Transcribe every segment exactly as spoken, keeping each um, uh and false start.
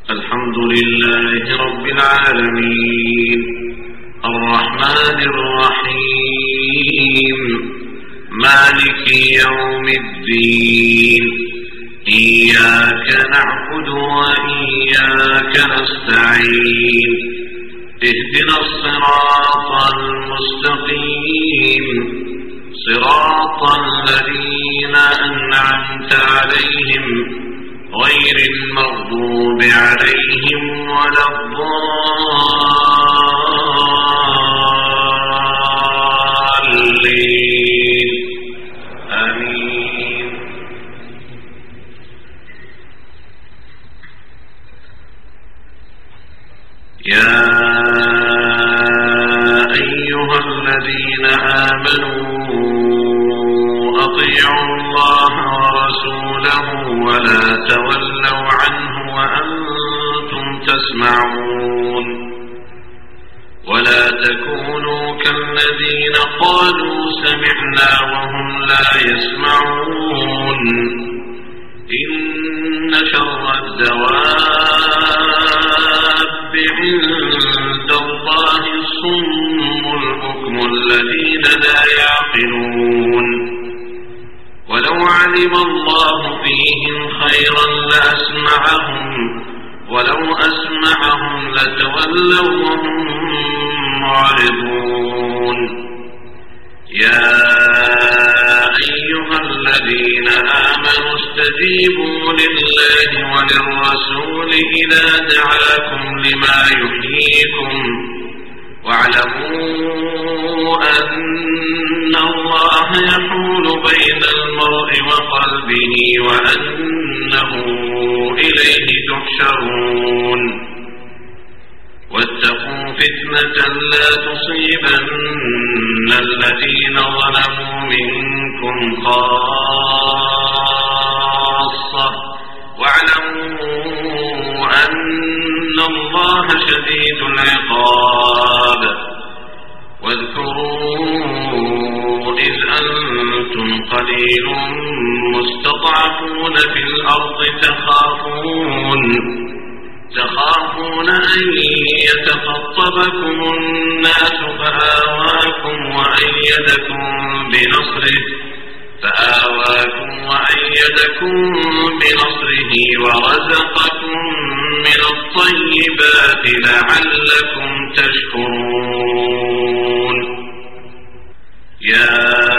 الحمد لله رب العالمين الرحمن الرحيم مالك يوم الدين إياك نعبد وإياك نستعين اهدنا الصراط المستقيم صراط الذين أنعمت عليهم غير المغضوب عليهم ولا الضالين آمين. يا أيها الذين آمنوا أطيعوا الله ورسوله ولا تولوا عنه وأنتم تسمعون ولا تكونوا كالذين قالوا سمعنا وهم لا يسمعون إن شر الدواب عند الله الصم البكم الذين لا يعقلون ولو علم الله فيهم خيرا لأسمعهم ولو أسمعهم لتولوا وهم معرضون. يا أيها الذين آمنوا استجيبوا لله وللرسول إذا دعاكم لما يحييكم واعلموا أن الله يحول بين المرء وقلبه وأنه إليه تحشرون. واتقوا فتنة لا تصيبن الذين ظلموا منكم خاصة واعلموا أن الله شديد العقاب. واذكروا إذ أنتم قليل مستضعفون في الأرض تخافون تخافون أن يتخطفكم الناس فآواكم وأيدكم بنصره فآواكم وأيدكم بنصره ورزقكم من الطيبات لعلكم تشكرون. يا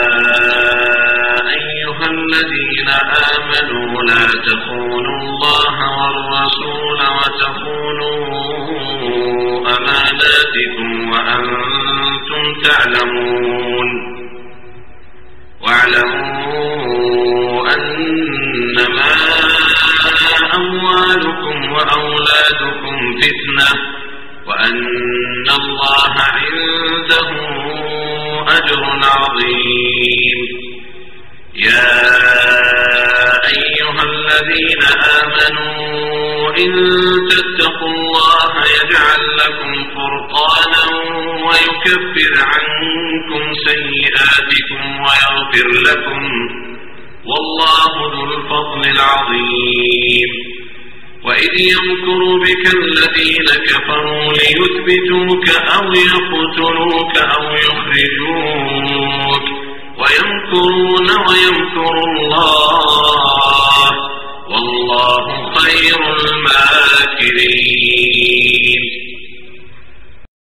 أيها الذين آمنوا لا تخونوا الله والرسول وتخونوا أماناتكم وأنتم تعلمون واعلموا أنما أموالكم وأولادكم فتنة وأن الله عنده أجر عظيم. يا أيها الذين آمنوا إن تتقوا الله يجعل لكم فرقانا ويكفر عنكم سيئاتكم ويغفر لكم والله ذو الفضل العظيم. وإذ يمكر بك الذين كفروا ليثبتوك أو يقتلوك أو يخرجوك ويمكرون ويمكر الله والله خير الماكرين.